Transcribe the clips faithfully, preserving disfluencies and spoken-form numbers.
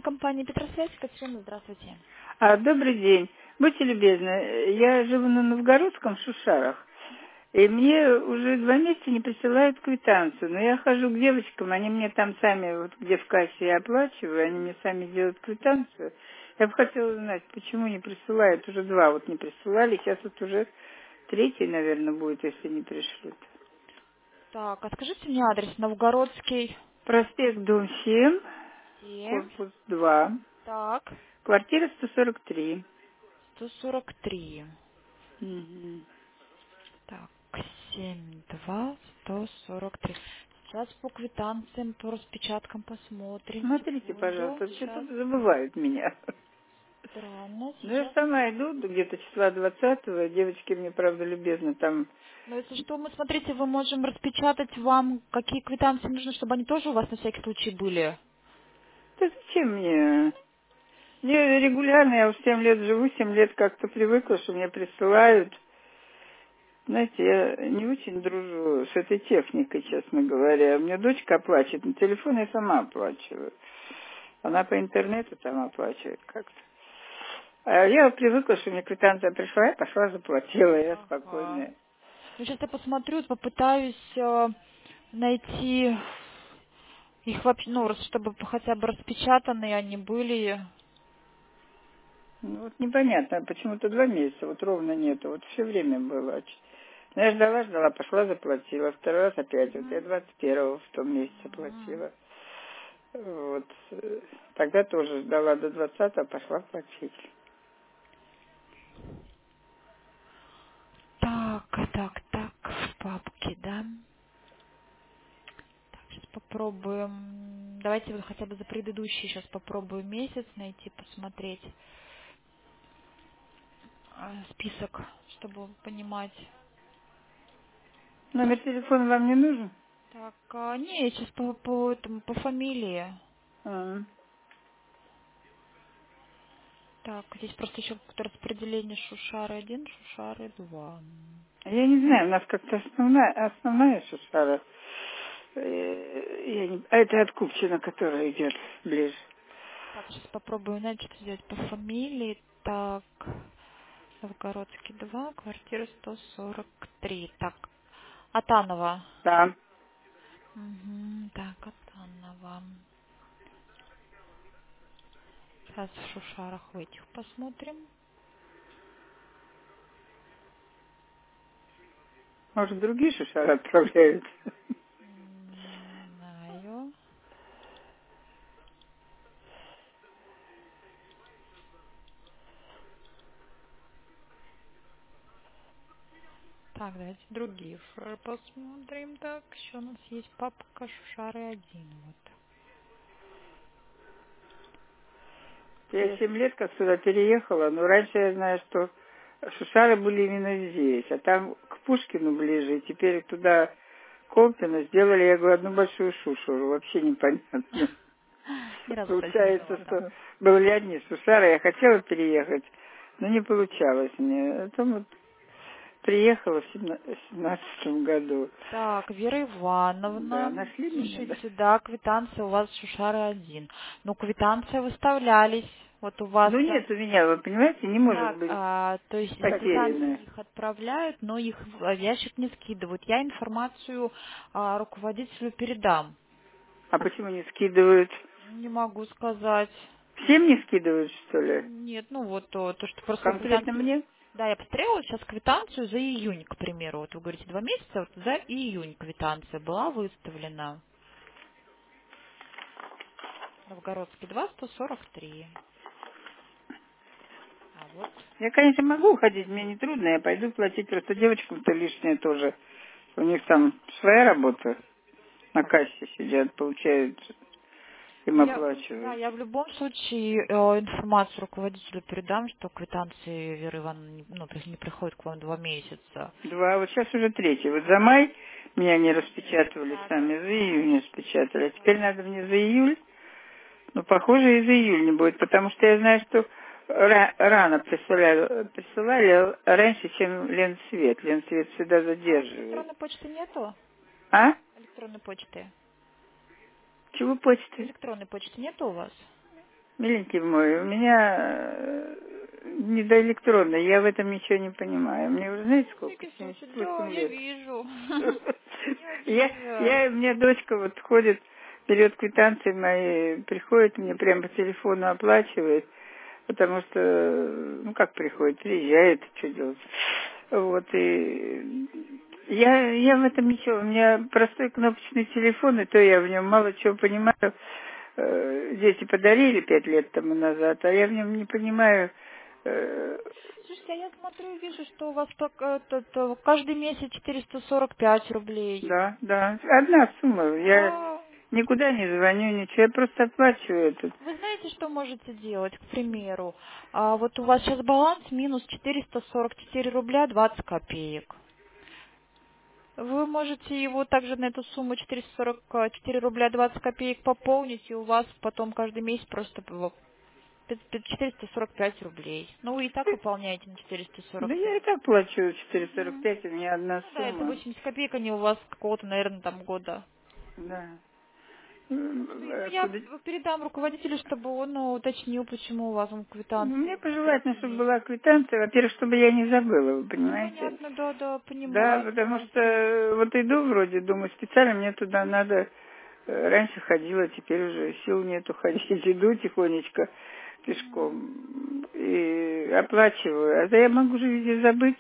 Компания Петросвязь, Катерина, здравствуйте. А, добрый день. Будьте любезны, я живу на Новгородском, в Шушарах, и мне уже два месяца не присылают квитанцию. Но я хожу к девочкам, они мне там сами, вот где в кассе я оплачиваю, они мне сами делают квитанцию. Я бы хотела узнать, почему не присылают, уже два вот не присылали, сейчас вот уже третий, наверное, будет, если не пришлют. Так, а скажите мне адрес Новгородский. Проспект Дом семь, семь. корпус два, Так, квартира сто сорок три. сто сорок три. Мгм. Так, семь два сто сорок три. Сейчас по квитанциям, по распечаткам посмотрим. Смотрите, Секунду. пожалуйста, Сейчас. что-то забывают меня. Странно, Ну, я сейчас. сама иду где-то числа двадцатого, девочки мне, правда, любезно там... Но если что, мы, смотрите, мы можем распечатать вам, какие квитанции нужны, чтобы они тоже у вас на всякий случай были. Да зачем мне? Мне регулярно, я уже семь лет живу, семь лет как-то привыкла, что мне присылают. Знаете, я не очень дружу с этой техникой, честно говоря. У меня дочка оплачивает, на телефон я сама оплачиваю. Она по интернету там оплачивает как-то. А я привыкла, что мне квитанция пришла, я пошла, заплатила, я Ага. спокойная. Ну, сейчас я посмотрю, попытаюсь э, найти их вообще, ну, раз- чтобы хотя бы распечатанные они были. Ну, вот непонятно, почему-то два месяца, вот ровно нету, вот все время было. Ну, я ждала, ждала, пошла, заплатила. Второй раз опять, вот я Мгм. двадцать первого в том месяце М. платила. Вот. э, Тогда тоже ждала до двадцатого, пошла платить. Так, так, так, в папке, да? Так, сейчас попробуем. Давайте вот хотя бы за предыдущий сейчас попробую месяц найти, посмотреть э, список, чтобы понимать. Номер телефона вам не нужен? Так, а, не, сейчас по, по, этому, по фамилии. А, Так, здесь просто еще какое-то распределение Шушары один, Шушары два. Я не знаю, у нас как-то основная, основная шушара. э, я не- А это от Купчина, которая идет ближе. Так, сейчас попробую, знаете, что сделать по фамилии. Так, Новгородский два, квартира сто сорок три. Так, Атанова. Да. Угу, так, Атанова. Сейчас в Шушарах в этих посмотрим. Может, другие шушары отправляют? М, Не знаю. Так, давайте другие Шушары посмотрим. Так, еще у нас есть папка Шушары один. Вот. Я Здесь. семь лет как сюда переехала, но раньше я знаю, что шушары были именно здесь, а там к Пушкину ближе, и теперь туда Колпино сделали, я говорю, одну большую шушуру, вообще непонятно. Ни разу, кстати, не Получается, была там. что были одни шушары, я хотела переехать, но не получалось мне. Это вот приехала в семнадцатом году. Так, Вера Да, Ивановна, нашли меня, да? слушайте, да, квитанция у вас Шушары один. Но квитанции выставлялись. Вот у вас, Ну а, нет у меня, вы понимаете, не может так, быть а, то есть потерянная. квитанции их отправляют, но их в ящик не скидывают. Я информацию а, руководителю передам. А почему не скидывают? Не могу сказать. Всем не скидывают, что ли? Нет, ну вот то, то, что просто Конкретно квитанцию... мне? Да, я посмотрела сейчас квитанцию за июнь, к примеру. Вот вы говорите, два месяца, вот за июнь квитанция была выставлена. Новгородский два, сто сорок три. А вот Я, конечно, могу уходить, мне не трудно, я пойду платить, просто девочкам-то лишнее тоже. У них там своя работа, на так. кассе сидят, получают, им Ну я, да, оплачивают. я в любом случае э, информацию руководителю передам, что квитанции Веры Ивановны не- ну, то есть не приходят к вам два месяца. Два, вот сейчас уже третий. Вот за май меня не распечатывали сами, за июнь не распечатали. А теперь надо мне за июль. Ну, похоже, и за июль не будет, потому что я знаю, что ра- рано присылали, присылали раньше, чем Ленсвет. Ленсвет всегда А у вас задерживает. электронной почты нету? А? Электронной почты. Чего почты? Электронной почты нету у вас? Миленький мой, у меня э, недоэлектронный, я в этом ничего не понимаю. Мне уже, знаете, сколько? Фигис семьдесят учит. Да, восемь я лет. вижу. Не Я, обижай. я, у меня дочка вот ходит, берет квитанции мои, приходит, мне прямо по телефону оплачивает, потому что, ну как приходит, приезжает, что делать. Вот, и я, я в этом ничего, у меня простой кнопочный телефон, и то я в нем мало чего понимаю. Э, Дети подарили пять лет тому назад, а я в нем не понимаю. э, Слушайте, а я смотрю и вижу, что у вас так, этот, э, каждый месяц четыреста сорок пять рублей. Да, да, одна сумма. Я Да. никуда не звоню, ничего, я просто оплачиваю это. Вы знаете, что можете делать, к примеру? А, вот у вас сейчас баланс минус четыреста сорок четыре рубля двадцать копеек. Вы можете его также на эту сумму четыреста сорок четыре рубля двадцать копеек пополнить, и у вас потом каждый месяц просто было четыреста сорок пять рублей. Ну, вы и так выполняете на четыреста Да сорок я и пять. так плачу четыреста сорок Мгм. пять, у меня одна Ну да, это сумма. восемьдесят копеек, они у вас какого-то, наверное, там года. Да. М, Ну, и- ну, э, я Куда... передам руководителю, чтобы он ну, уточнил, почему у вас там Ну, мне квитанции пожелательно, чтобы такие. была квитанция, во-первых, чтобы я не забыла, вы Ну, понимаете? понятно, да, да, Да, понимаю потому вас. что э, вот иду вроде, думаю, специально мне туда надо, э, раньше ходила, теперь уже сил нету ходить, иду тихонечко пешком и оплачиваю. А то я могу же везде забыть,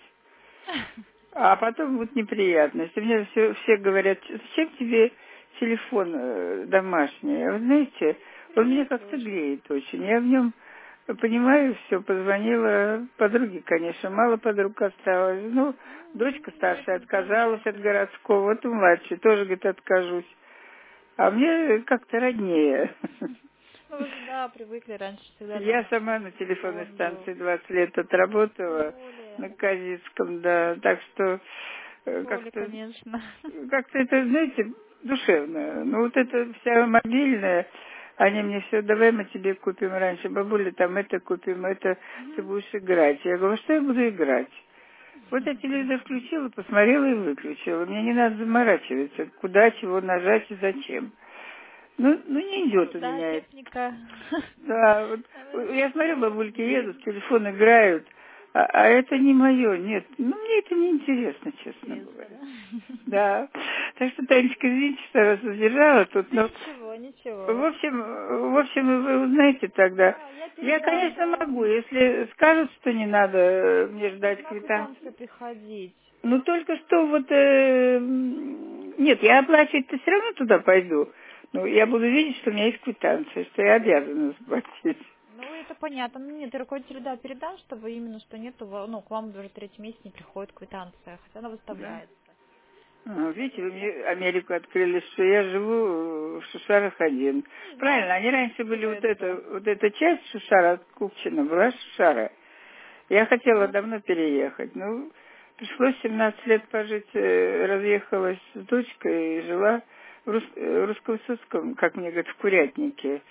а потом вот неприятности. Мне все, все говорят, зачем тебе телефон э, домашний? А вы знаете, он меня Греет как-то тоже. греет очень. Я в нем понимаю все, позвонила подруге, конечно, мало подруг осталось. Ну, Мгм. дочка Ну, старшая это отказалась от понятно. городского, вот и младший тоже, говорит, откажусь. А мне как-то роднее. Ну, вы же, да, привыкли раньше всегда Я домашний сама на телефонной телефон был. станции двадцать лет Ну, тем отработала более. на Казицком, да, так что Тем э, более, как-то конечно. как-то это, знаете, душевно. Ну вот это вся мобильная, они мне все, давай мы тебе купим раньше, бабуля, там это купим, это ты Мгм. будешь играть. Я говорю, что я буду играть? Вот я телевизор включила, посмотрела и выключила. Мне не надо заморачиваться, куда, чего нажать и зачем. Ну, ну не Ну, идет у да, меня это. техника. Да, вот Наверное, я смотрю, устроена бабульки для едут, этого. в телефон играют, а, а это не мое, нет. Ну, мне это не интересно, честно Интересно, говоря. да? Да. Так что, Танечка, извините, что вас задержала тут, Да но ничего, в ничего. общем, в общем, вы узнаете тогда. Да, я Я, передам, конечно, да. могу, если скажут, что не надо э, мне ждать Должна квитанции. квитанция приходить. Ну, только что вот... э, м, нет, я оплачивать-то все равно туда пойду. Но я буду видеть, что у меня есть квитанция, что я обязана заплатить. Ну, это понятно. Ну, нет, я руководителю, да, передам, чтобы именно, что нету, во- ну, к вам уже третий месяц не приходит квитанция, хотя она Да. выставляется. А, Я видите, вы мне передам. Америку открыли, что я живу в Шушарах один. Не знаю, Правильно, они раньше были вот делает это, кто. вот эта часть Шушара от Купчино была Шушара. Я хотела Мгм. давно переехать. Ну, пришлось семнадцать лет пожить, э, разъехалась с дочкой и жила в Рус- э, Русско-Высоцком, как мне говорят, в Курятнике,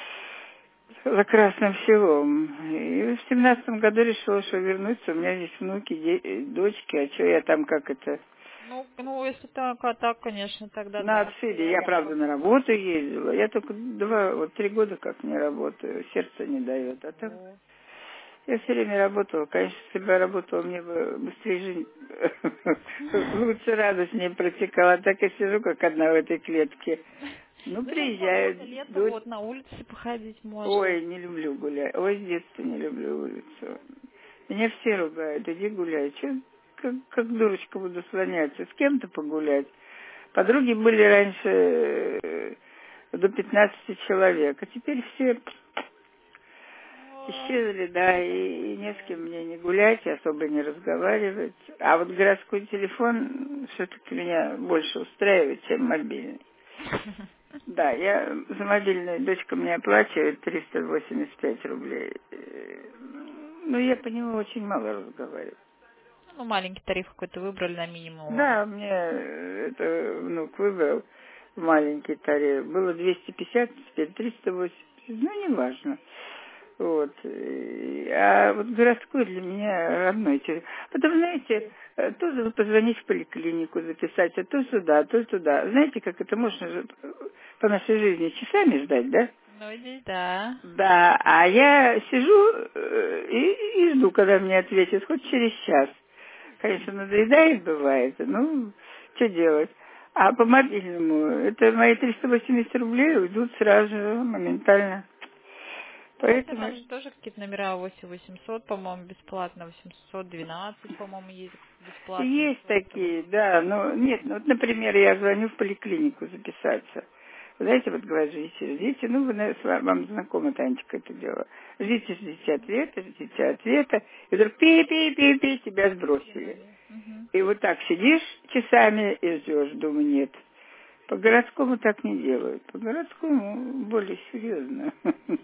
за Красным селом. И в семнадцатом году решила, что вернуться. У меня здесь внуки, де- э, дочки, а что я там, как это, Ну, ну, если так, а так, конечно, тогда на да. отшибе. Я, правда, Переехала. на работу ездила. Я только два, вот три года как не работаю. Сердце не дает. А так О. я все время работала. Конечно, если бы я работала, мне бы быстрее жизнь лучше, радостнее протекала. А так я сижу, как одна в этой клетке. Ну, Ну, сейчас свобода, приезжают. лето, дочь. вот, на улице походить можно. Ой, не люблю гулять. Ой, с детства не люблю улицу. Меня все ругают. Иди гуляй. Че, как, как дурочка буду слоняться? С кем-то погулять. Подруги были раньше э, до пятнадцати человек, а теперь все О, исчезли, да, понятно. и, и не с кем мне не гулять, и особо не разговаривать. А вот городской телефон все-таки меня больше устраивает, чем мобильный. Да, я за мобильный, дочка мне оплачивает триста восемьдесят пять рублей. Э, Ну, я по нему очень мало разговариваю. Ну, маленький тариф какой-то выбрали на минимум. Да, мне э, это внук выбрал маленький тариф. Было двести пятьдесят, теперь триста восемьдесят. Ну, не важно. Вот. И- А вот городской для меня родной телефон. Потом, знаете, э, то позвонить в поликлинику, записать, а то сюда, а то туда. Знаете, как это можно же по нашей жизни часами ждать, да? Ну, здесь да. Да, а я сижу э, и, и жду, когда мне ответят, хоть через час. Конечно, надоедает бывает, ну, что делать. А по мобильному, это мои триста восемьдесят рублей уйдут сразу же, моментально. Хотя Поэтому там же тоже какие-то номера восемь восемьсот, по-моему, бесплатно, восемьсот двенадцать, по-моему, есть бесплатные есть сотовые. такие, да, но нет, ну вот, например, я звоню в поликлинику записаться. Вы знаете, вот говорят, ждите, ждите, ну, вы, наверное, с ва- вам знакомо, Танечка, это дело. Ждите, ждите ответа, ждите ответа, и вдруг пи-пи-пи-пи, тебя сбросили. Кинули. Мгм. И вот так сидишь часами и ждешь, думаю, нет. По городскому так не делают, по городскому более серьезно.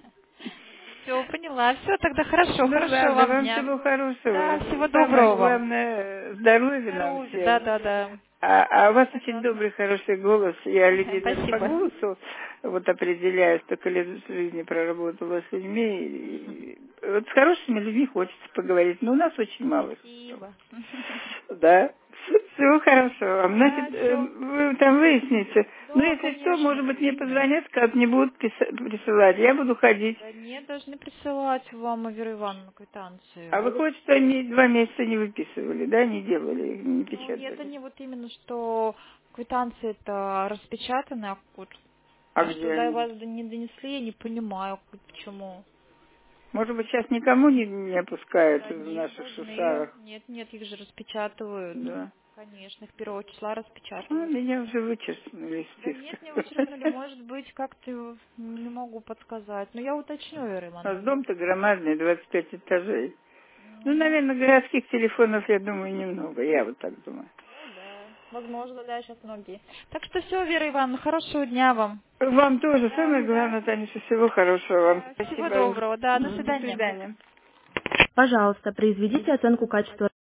Все, поняла. Все, тогда хорошо, Ну хорошего ладно, вам вам дня. всего Да, хорошего. всего Самое доброго вам. главное, здоровья нам Здоровья, да, всем. да, да. А, а у вас очень Согласна. добрый, хороший голос. Я людей даже по Спасибо. голосу вот определяю, столько лет в жизни проработала с людьми. И вот с хорошими людьми хочется поговорить, но у нас очень мало. Спасибо. Да. Всего хорошего вам. Да, Значит, э, все. вы там выясните. Ну, Да, если что, конечно, может быть, мне выясним. позвонят, скажут, не будут писа- присылать. Я буду ходить. Да нет, должны присылать вам, Вера Ивановна, А квитанцию. выходит, что они два месяца не выписывали, да, не делали, не Ну, нет, печатали. они вот именно, что квитанции это распечатаны, а вот, А а что где до они? вас не донесли, я не понимаю, как- почему. Может быть, сейчас никому не, не опускают Да в нет, наших должны. шусарах. Нет, нет, их же распечатывают. Да. Конечно, их первого числа А, распечатывают. меня уже вычеркнули из Да списка. нет, не вычеркнули, может быть, как-то не могу подсказать. Но я уточню, Вера А Ивановна. дом-то громадный, двадцать пять этажей. Ну, Мгм. наверное, городских телефонов, я думаю, немного. Я вот так думаю. Ну да, возможно, да, сейчас многие. Так что все, Вера Ивановна, хорошего дня вам. Вам тоже. Да, Самое да. главное, Танюша, всего хорошего вам. Да, всего Спасибо. доброго, да, до Мгм. До свидания. свидания. Пожалуйста, произведите оценку качества